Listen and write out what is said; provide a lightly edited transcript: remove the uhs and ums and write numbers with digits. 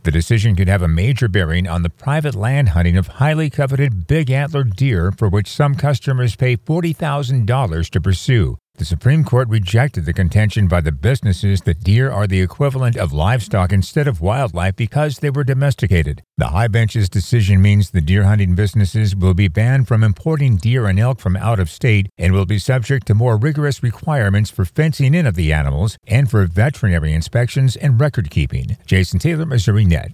The decision could have a major bearing on the private land hunting of highly coveted big antlered deer, for which some customers pay $40,000 to pursue. The Supreme Court rejected the contention by the businesses that deer are the equivalent of livestock instead of wildlife because they were domesticated. The High Bench's decision means the deer hunting businesses will be banned from importing deer and elk from out of state and will be subject to more rigorous requirements for fencing in of the animals and for veterinary inspections and record keeping. Jason Taylor, Missouri Net.